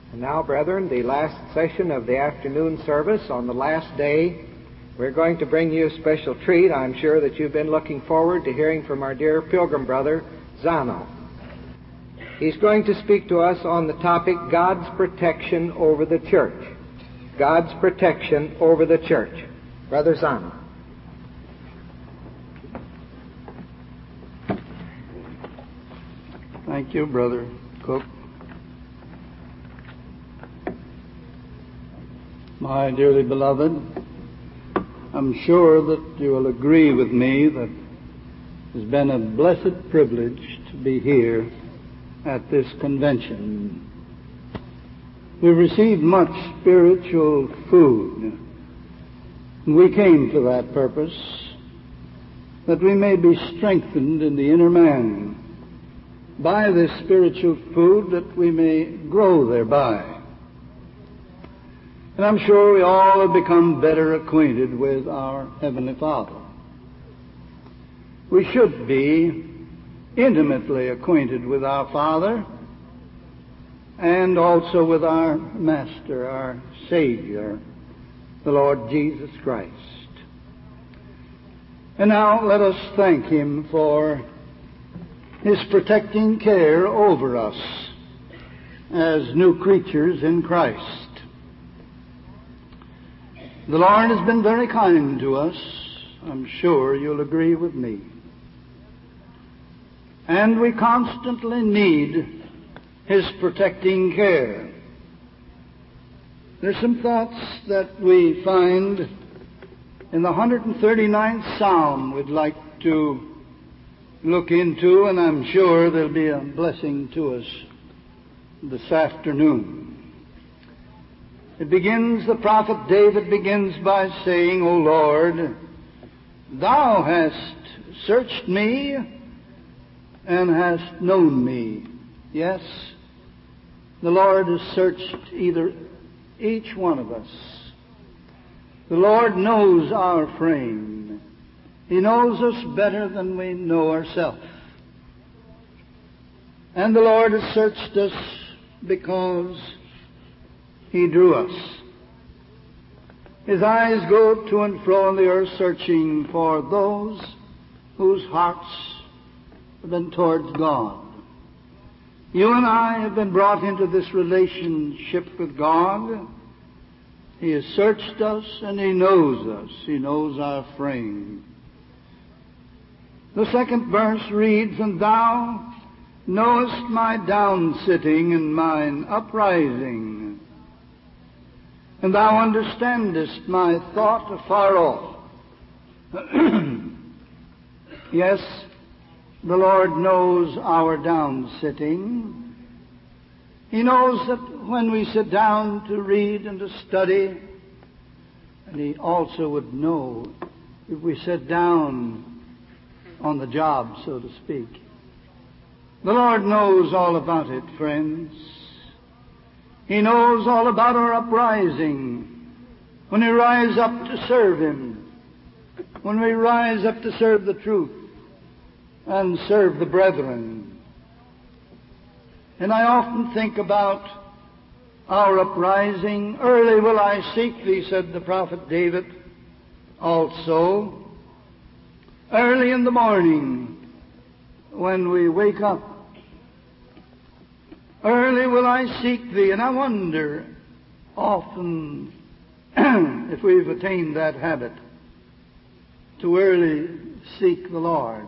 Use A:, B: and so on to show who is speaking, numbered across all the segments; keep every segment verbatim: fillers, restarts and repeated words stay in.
A: And now, brethren, the last session of the afternoon service on the last day, we're going to bring you a special treat. I'm sure that you've been looking forward to hearing from our dear pilgrim brother, Zano. He's going to speak to us on the topic, God's protection over the church. God's protection over the church. Brother Zano.
B: Thank you, Brother Cook. My dearly beloved, I'm sure that you will agree with me that it has been a blessed privilege to be here at this convention. We've received much spiritual food, and we came for that purpose, that we may be strengthened in the inner man by this spiritual food, that we may grow thereby. And I'm sure we all have become better acquainted with our Heavenly Father. We should be intimately acquainted with our Father and also with our Master, our Savior, the Lord Jesus Christ. And now let us thank Him for His protecting care over us as new creatures in Christ. The Lord has been very kind to us. I'm sure you'll agree with me. And we constantly need His protecting care. There's some thoughts that we find in the one hundred thirty-ninth Psalm we'd like to look into, and I'm sure they'll be a blessing to us this afternoon. It begins, the prophet David begins by saying, O Lord, Thou hast searched me and hast known me. Yes, the Lord has searched either each one of us. The Lord knows our frame. He knows us better than we know ourselves. And the Lord has searched us because He drew us. His eyes go to and fro on the earth searching for those whose hearts have been towards God. You and I have been brought into this relationship with God. He has searched us and He knows us. He knows our frame. The second verse reads, And Thou knowest my down-sitting and mine uprising, and Thou understandest my thought afar off. Yes, the Lord knows our down-sitting. He knows that when we sit down to read and to study, and He also would know if we sit down on the job, so to speak. The Lord knows all about it, friends. He knows all about our uprising, when we rise up to serve Him, when we rise up to serve the truth and serve the brethren. And I often think about our uprising. Early will I seek Thee, said the prophet David also. Early in the morning, when we wake up, early will I seek Thee. And I wonder often if we've attained that habit, to early seek the Lord.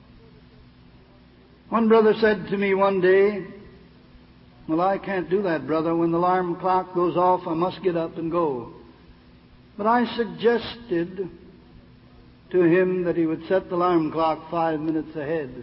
B: One brother said to me one day, Well, I can't do that, brother. When the alarm clock goes off, I must get up and go. But I suggested to him that he would set the alarm clock five minutes ahead,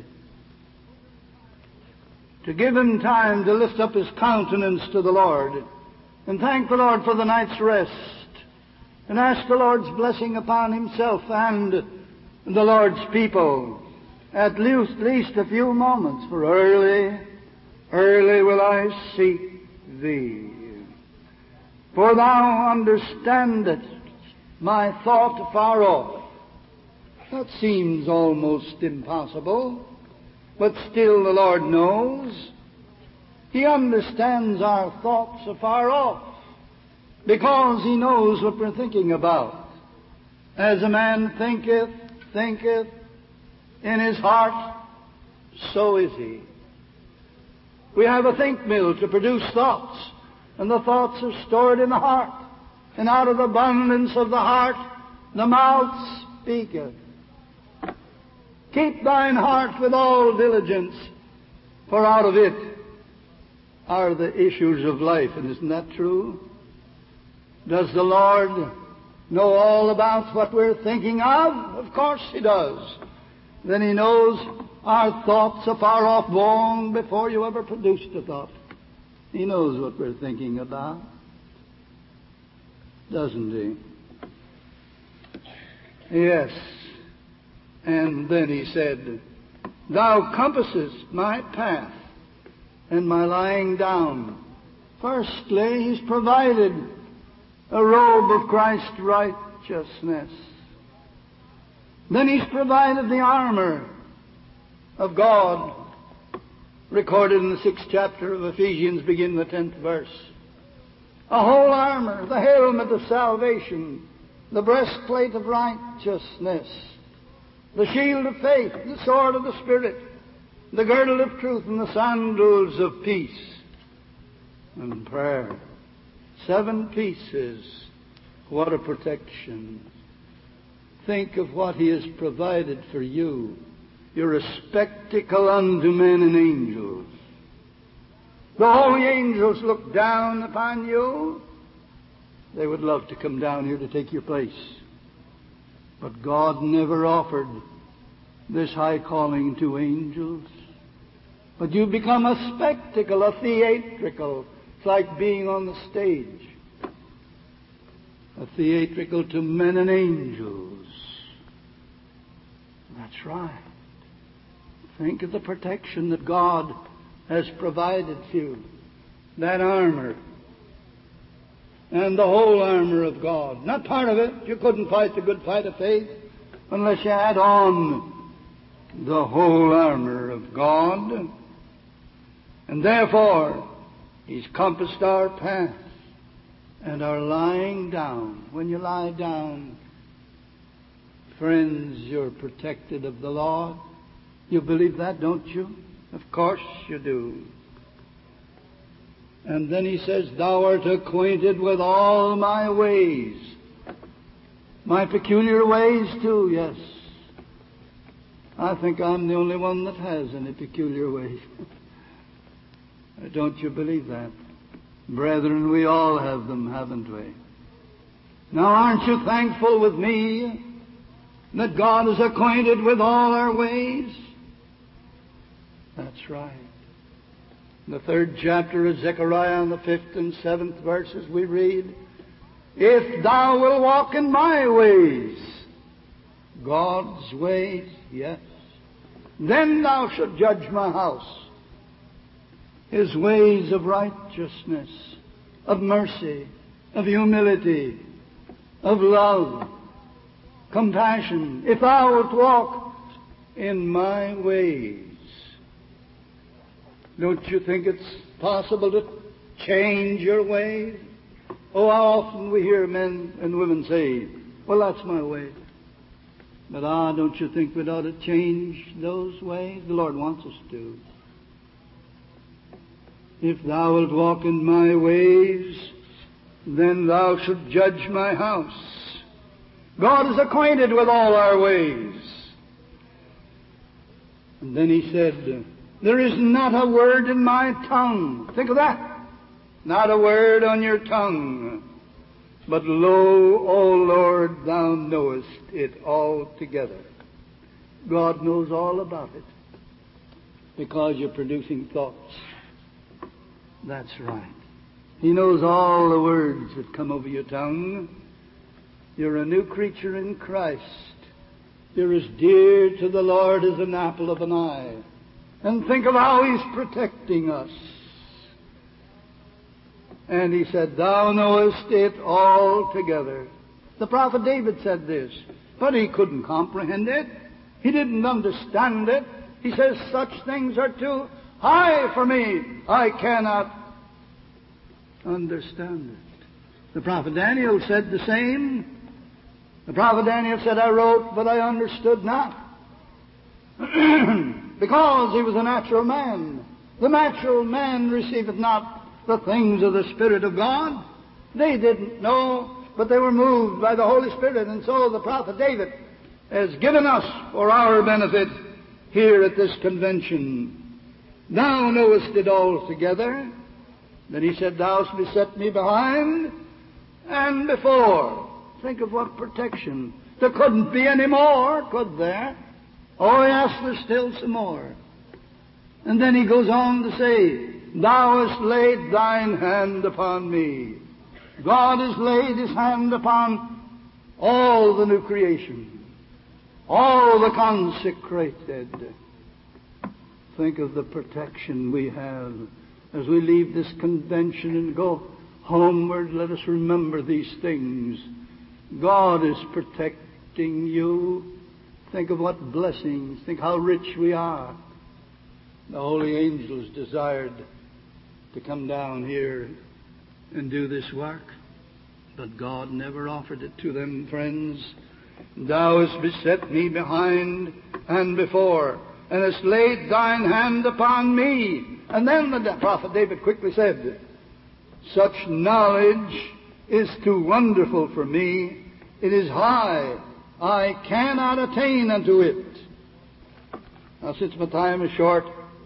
B: to give him time to lift up his countenance to the Lord and thank the Lord for the night's rest and ask the Lord's blessing upon himself and the Lord's people at least, least a few moments. For early, early will I seek Thee, for Thou understandest my thought afar off. That seems almost impossible, but still the Lord knows. He understands our thoughts afar off because He knows what we're thinking about. As a man thinketh, thinketh in his heart, so is he. We have a think mill to produce thoughts, and the thoughts are stored in the heart. And out of the abundance of the heart, the mouth speaketh. Keep thine heart with all diligence, for out of it are the issues of life. And isn't that true? Does the Lord know all about what we're thinking of? Of course He does. Then He knows our thoughts afar off long before you ever produced a thought. He knows what we're thinking about, doesn't He? Yes. And then He said, Thou compassest my path and my lying down. Firstly, He's provided a robe of Christ's righteousness. Then He's provided the armor of God, recorded in the sixth chapter of Ephesians, beginning the tenth verse. A whole armor, the helmet of salvation, the breastplate of righteousness, the shield of faith, the sword of the Spirit, the girdle of truth, and the sandals of peace and prayer. Seven pieces. What a protection. Think of what He has provided for you. You're a spectacle unto men and angels. The holy angels look down upon you. They would love to come down here to take your place. But God never offered this high calling to angels. But you become a spectacle, a theatrical. It's like being on the stage. A theatrical to men and angels. That's right. Think of the protection that God has provided you. That armor. And the whole armor of God. Not part of it. You couldn't fight the good fight of faith unless you had on the whole armor of God. And therefore, He's compassed our path and our lying down. When you lie down, friends, you're protected of the Lord. You believe that, don't you? Of course you do. And then He says, Thou art acquainted with all my ways. My peculiar ways too, yes. I think I'm the only one that has any peculiar ways. Don't you believe that? Brethren, we all have them, haven't we? Now, aren't you thankful with me that God is acquainted with all our ways? That's right. In the third chapter of Zechariah, in the fifth and seventh verses, we read, If thou wilt walk in my ways, God's ways, yes, then thou shalt judge my house. His ways of righteousness, of mercy, of humility, of love, compassion. If thou wilt walk in my ways. Don't you think it's possible to change your ways? Oh, how often we hear men and women say, well, that's my way. But ah, don't you think we ought to change those ways? The Lord wants us to. If thou wilt walk in my ways, then thou shalt judge my house. God is acquainted with all our ways. And then He said, there is not a word in my tongue. Think of that. Not a word on your tongue. But lo, O Lord, thou knowest it altogether. God knows all about it. Because you're producing thoughts. That's right. He knows all the words that come over your tongue. You're a new creature in Christ. You're as dear to the Lord as an apple of an eye. And think of how He's protecting us. And He said, thou knowest it altogether. The prophet David said this, but he couldn't comprehend it. He didn't understand it. He says, such things are too high for me. I cannot understand it. The prophet Daniel said the same. The prophet Daniel said, I wrote, but I understood not. Because he was a natural man. The natural man receiveth not the things of the Spirit of God. They didn't know, but they were moved by the Holy Spirit. And so the prophet David has given us for our benefit here at this convention. Thou knowest it altogether. Then he said, Thou hast beset me behind and before. Think of what protection. There couldn't be any more, could there? Oh, yes, there's still some more. And then he goes on to say, Thou hast laid thine hand upon me. God has laid his hand upon all the new creation, all the consecrated. Think of the protection we have as we leave this convention and go homeward. Let us remember these things. God is protecting you. Think of what blessings. Think how rich we are. The holy angels desired to come down here and do this work, but God never offered it to them, friends. Thou hast beset me behind and before, and hast laid thine hand upon me. And then the prophet David quickly said, Such knowledge is too wonderful for me. It is high. I cannot attain unto it. Now, since my time is short,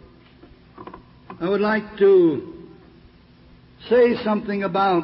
B: I would like to say something about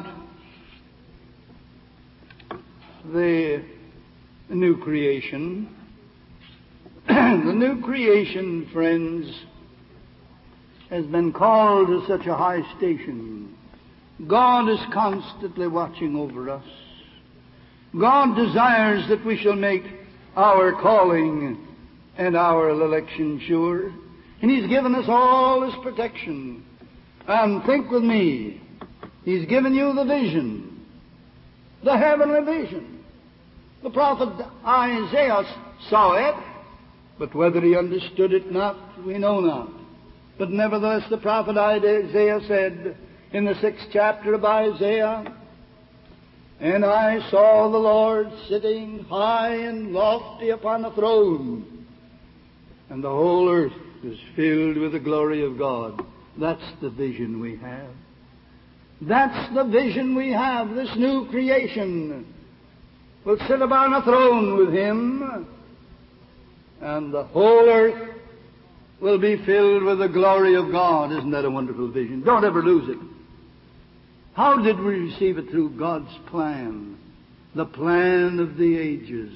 B: the new creation. The new creation, friends, has been called to such a high station. God is constantly watching over us. God desires that we shall make our calling and our election sure. And He's given us all His protection. And think with me, He's given you the vision, the heavenly vision. The prophet Isaiah saw it, but whether he understood it not, we know not. But nevertheless, the prophet Isaiah said in the sixth chapter of Isaiah, And I saw the Lord sitting high and lofty upon a throne, and the whole earth is filled with the glory of God. That's the vision we have. That's the vision we have. This new creation will sit upon a throne with Him, and the whole earth will be filled with the glory of God. Isn't that a wonderful vision? Don't ever lose it. How did we receive it? Through God's plan, the plan of the ages,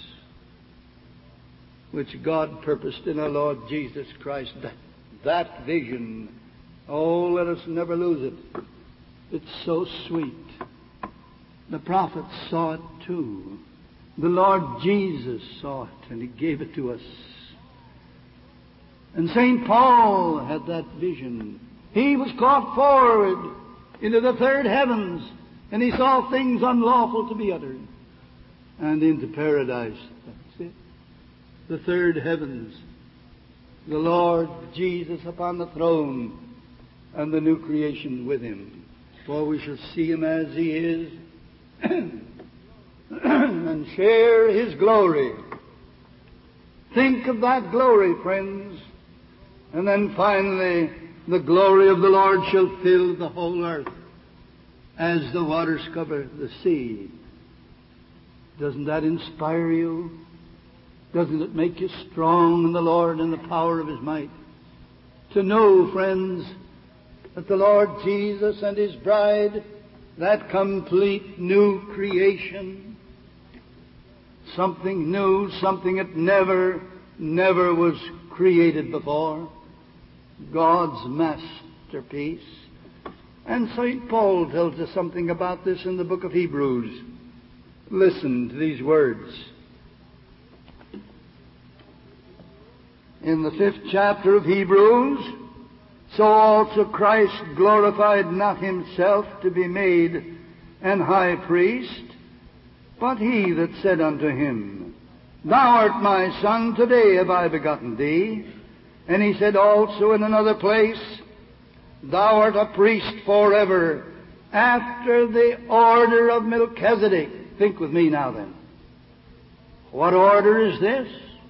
B: which God purposed in our Lord Jesus Christ. That, that vision, oh, let us never lose it. It's so sweet. The prophets saw it too. The Lord Jesus saw it, and He gave it to us. And Saint Paul had that vision. He was caught forward into the third heavens, and he saw things unlawful to be uttered. And into paradise. That's it. The third heavens. The Lord Jesus upon the throne, and the new creation with Him. For we shall see Him as He is, and share His glory. Think of that glory, friends. And then finally, the glory of the Lord shall fill the whole earth as the waters cover the sea. Doesn't that inspire you? Doesn't it make you strong in the Lord and the power of His might? To know, friends, that the Lord Jesus and His bride, that complete new creation, something new, something that never, never was created before, God's masterpiece. And Saint Paul tells us something about this in the book of Hebrews. Listen to these words. In the fifth chapter of Hebrews, So also Christ glorified not Himself to be made an high priest, but He that said unto Him, Thou art my Son, today have I begotten Thee. And he said also in another place, thou art a priest forever, after the order of Melchizedek. Think with me now then. What order is this?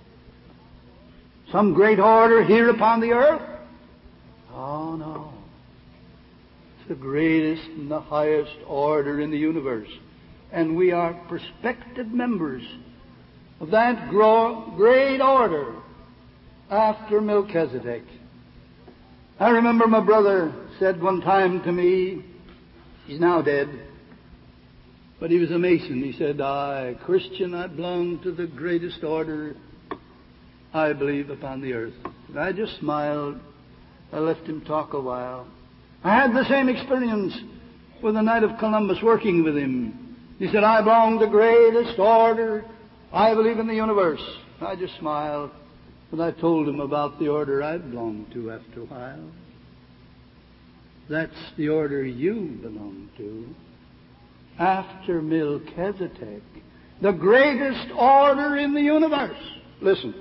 B: Some great order here upon the earth? Oh, no. It's the greatest and the highest order in the universe. And we are prospective members of that great order after Melchizedek. I remember my brother said one time to me, he's now dead, but he was a Mason. He said, I, Christian, I belong to the greatest order, I believe, upon the earth. And I just smiled. I left him talk a while. I had the same experience with the night of Columbus working with him. He said, I belong to the greatest order, I believe, in the universe. I just smiled. But I told him about the order I belonged to after a while. That's the order you belong to after Melchizedek, the greatest order in the universe. Listen.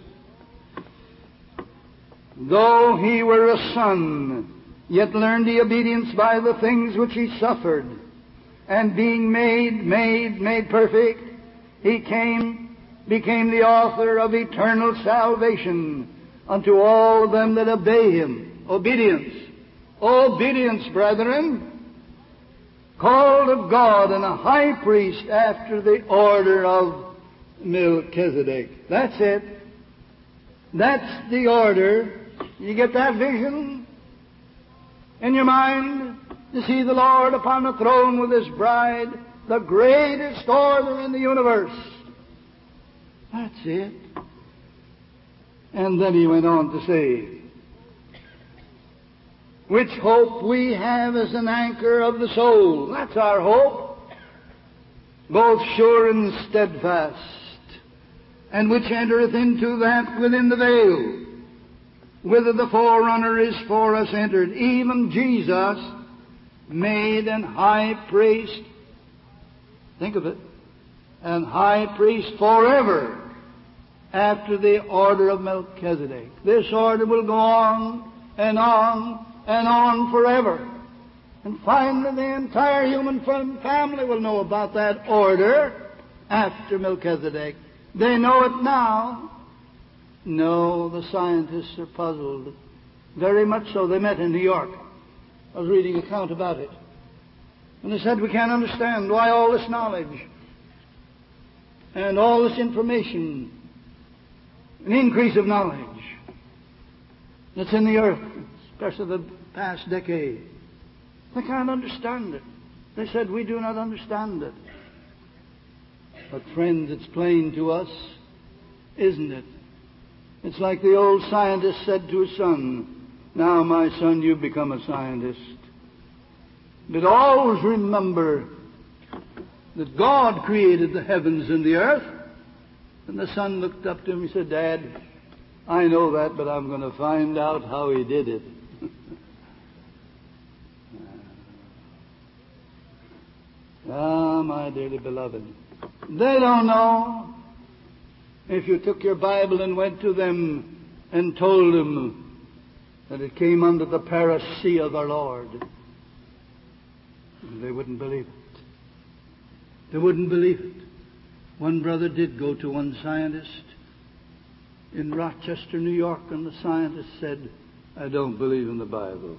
B: Though he were a son, yet learned he obedience by the things which he suffered. And being made, made, made perfect, he came, became the author of eternal salvation unto all them that obey him. Obedience. Obedience, brethren. Called of God and a high priest after the order of Melchizedek. That's it. That's the order. You get that vision in your mind? You see the Lord upon the throne with His bride, the greatest order in the universe. That's it. And then he went on to say, which hope we have as an anchor of the soul. That's our hope. Both sure and steadfast. And which entereth into that within the veil, whither the forerunner is for us entered, even Jesus, made an high priest. Think of it. And high priest forever, after the order of Melchizedek. This order will go on and on and on forever. And finally the entire human family will know about that order after Melchizedek. They know it now. No, the scientists are puzzled. Very much so. They met in New York. I was reading an account about it. And they said, we can't understand why all this knowledge and all this information, an increase of knowledge that's in the earth, especially the past decade. They can't understand it. They said, we do not understand it. But friends, it's plain to us, isn't it? It's like the old scientist said to his son, now, my son, you've become a scientist. But always remember that God created the heavens and the earth. And the son looked up to him and said, Dad, I know that, but I'm going to find out how he did it. Ah, my dearly beloved, they don't know. If you took your Bible and went to them and told them that it came under the parousia of our Lord, they wouldn't believe it. They wouldn't believe it. One brother did go to one scientist in Rochester, New York, and the scientist said, I don't believe in the Bible.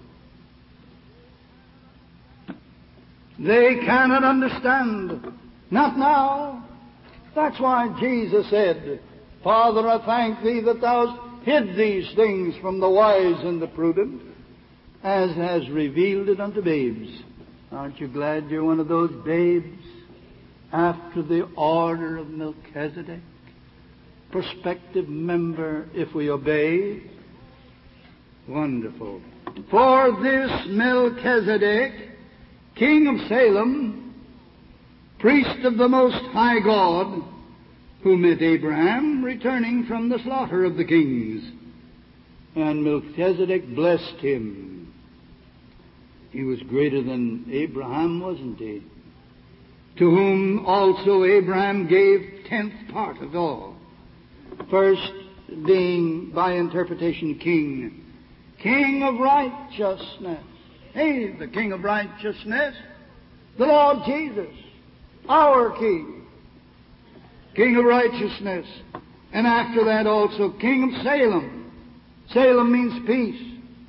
B: They cannot understand. Not now. That's why Jesus said, Father, I thank Thee that Thou hast hid these things from the wise and the prudent, as has revealed it unto babes. Aren't you glad you're one of those babes after the order of Melchizedek? Prospective member if we obey. Wonderful. For this Melchizedek, king of Salem, priest of the Most High God, who met Abraham returning from the slaughter of the kings. And Melchizedek blessed him. He was greater than Abraham, wasn't he? To whom also Abraham gave tenth part of all. First, being, by interpretation, King. King of righteousness. He's the King of righteousness. The Lord Jesus, our King. King of righteousness. And after that also, King of Salem. Salem means peace.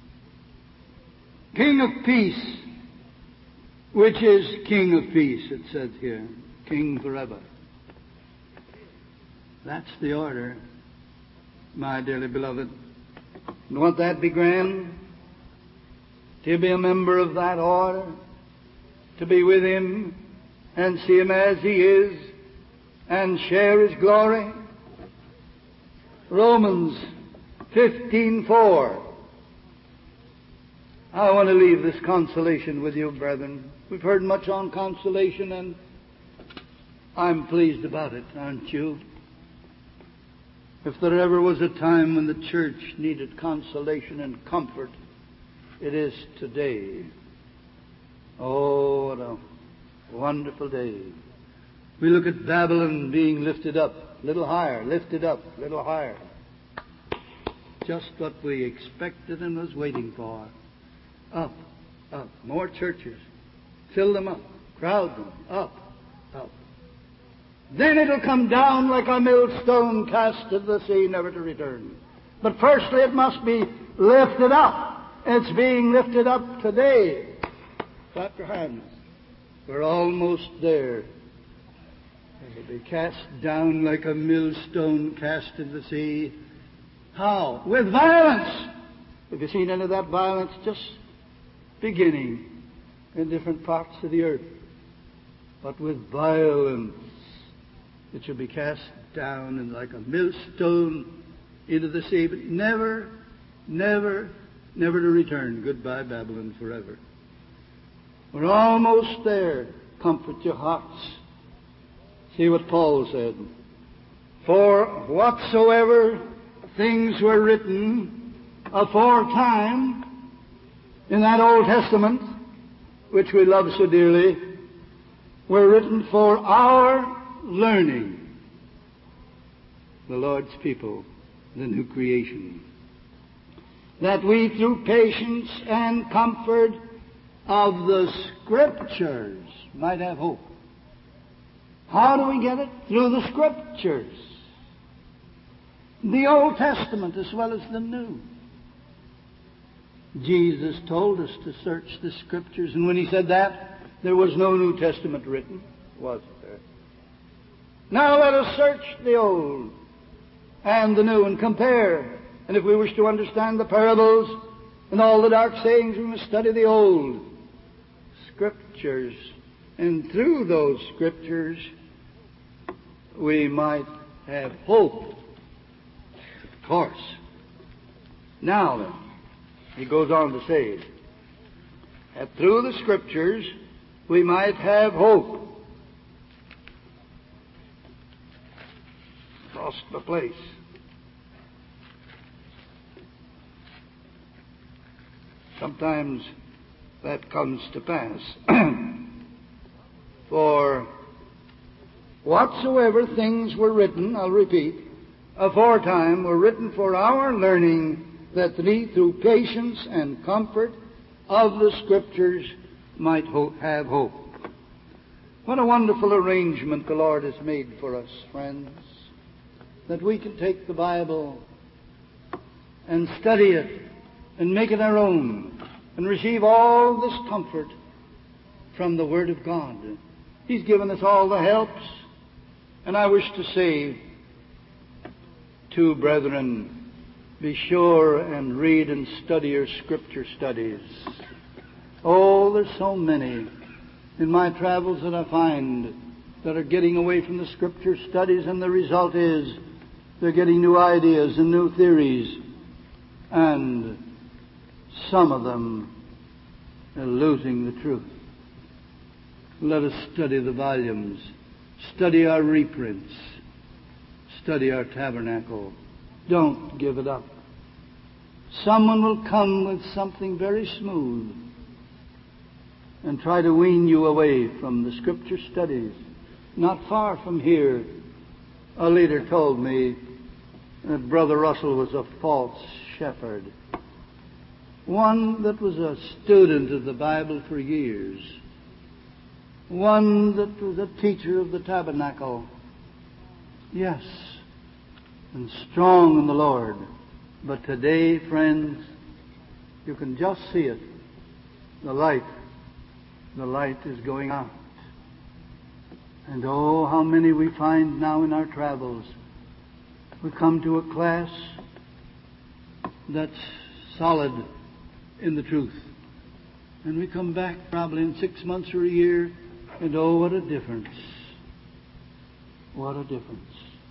B: King of peace, which is King of peace, it says here. King forever. That's the order, my dearly beloved. And won't that be grand? To be a member of that order, to be with Him and see Him as He is and share His glory. Romans fifteen four. I want to leave this consolation with you, brethren. We've heard much on consolation, and I'm pleased about it, aren't you? If there ever was a time when the church needed consolation and comfort, it is today. Oh, what a wonderful day. We look at Babylon being lifted up, a little higher, lifted up, a little higher. Just what we expected and was waiting for. Up, up, more churches. Fill them up, crowd them, up, up. Then it'll come down like a millstone cast to the sea, never to return. But firstly it must be lifted up. It's being lifted up today. Clap your hands. We're almost there. It'll be cast down like a millstone cast in the sea. How? With violence. Have you seen any of that violence? Just beginning in different parts of the earth. But with violence. It shall be cast down and like a millstone into the sea, but never, never, never to return. Goodbye, Babylon, forever. We're almost there. Comfort your hearts. See what Paul said. For whatsoever things were written aforetime in that Old Testament, which we love so dearly, were written for our learning, the Lord's people, the new creation, that we through patience and comfort of the Scriptures might have hope. How do we get it? Through the Scriptures. The Old Testament as well as the New. Jesus told us to search the Scriptures, and when He said that, there was no New Testament written, was there? Now let us search the Old and the New and compare. And if we wish to understand the parables and all the dark sayings, we must study the Old Scriptures. And through those Scriptures, we might have hope. Of course. Now then, he goes on to say that through the Scriptures, we might have hope. Lost the place. Sometimes that comes to pass. For whatsoever things were written, I'll repeat, aforetime were written for our learning, that we through patience and comfort of the Scriptures might ho- have hope. What a wonderful arrangement the Lord has made for us, friends, that we can take the Bible and study it and make it our own and receive all this comfort from the Word of God. He's given us all the helps. And I wish to say to brethren, be sure and read and study your Scripture studies. Oh, there's so many in my travels that I find that are getting away from the Scripture studies, and the result is they're getting new ideas and new theories, and some of them are losing the truth. Let us study the volumes, study our reprints, study our tabernacle. Don't give it up. Someone will come with something very smooth and try to wean you away from the Scripture studies. Not far from here, a leader told me that Brother Russell was a false shepherd, one that was a student of the Bible for years, one that was a teacher of the tabernacle, yes, and strong in the Lord. But today, friends, you can just see it. The light, the light is going out. And oh, how many we find now in our travels. We come to a class that's solid in the truth. And we come back probably in six months or a year, and oh, what a difference. What a difference.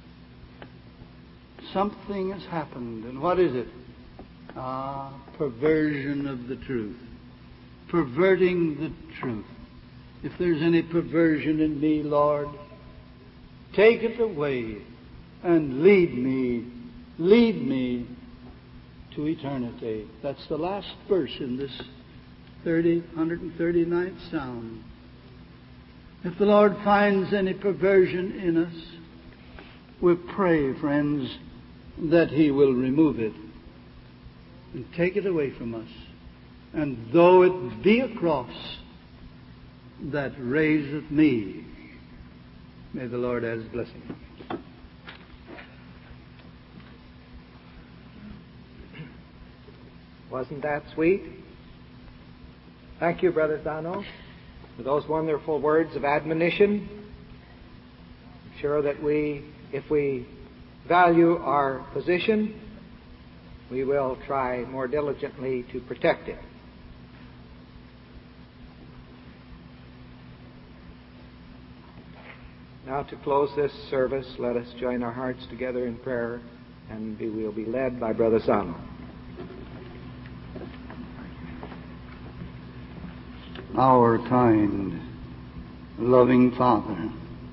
B: Something has happened, and what is it? Ah, perversion of the truth. Perverting the truth. If there's any perversion in me, Lord, take it away and lead me, lead me to eternity. That's the last verse in this one thirty-ninth Psalm. If the Lord finds any perversion in us, we pray, friends, that He will remove it and take it away from us. And though it be a cross that raiseth me, may the Lord add His blessing.
A: Wasn't that sweet? Thank you, Brother Zano, for those wonderful words of admonition. I'm sure that we, if we value our position, we will try more diligently to protect it. Now, to close this service, let us join our hearts together in prayer, and we will be led by Brother Zano.
B: Our kind, loving Father,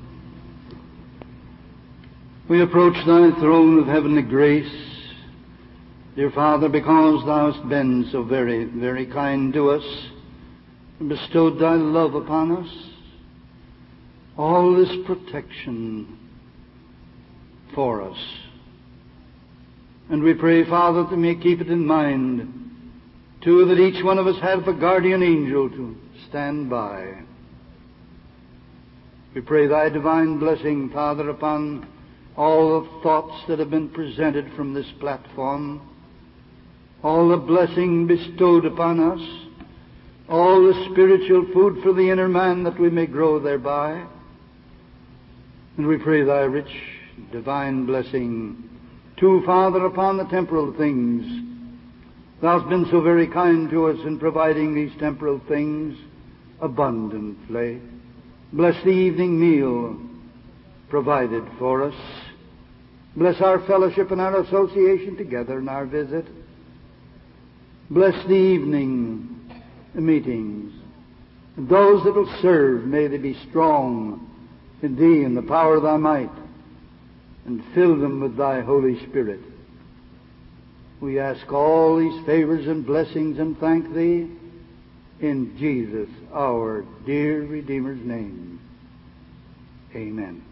B: we approach Thy throne of heavenly grace, dear Father, because Thou hast been so very, very kind to us and bestowed Thy love upon us, all this protection for us. And we pray, Father, that we may keep it in mind, too, that each one of us have a guardian angel to stand by. We pray Thy divine blessing, Father, upon all the thoughts that have been presented from this platform, all the blessing bestowed upon us, all the spiritual food for the inner man that we may grow thereby. And we pray Thy rich divine blessing, too, Father, upon the temporal things. Thou hast been so very kind to us in providing these temporal things abundantly. Bless the evening meal provided for us. Bless our fellowship and our association together in our visit. Bless the evening meetings. And those that will serve, may they be strong in Thee and the power of Thy might, and fill them with Thy Holy Spirit. We ask all these favors and blessings and thank Thee in Jesus, our dear Redeemer's name. Amen.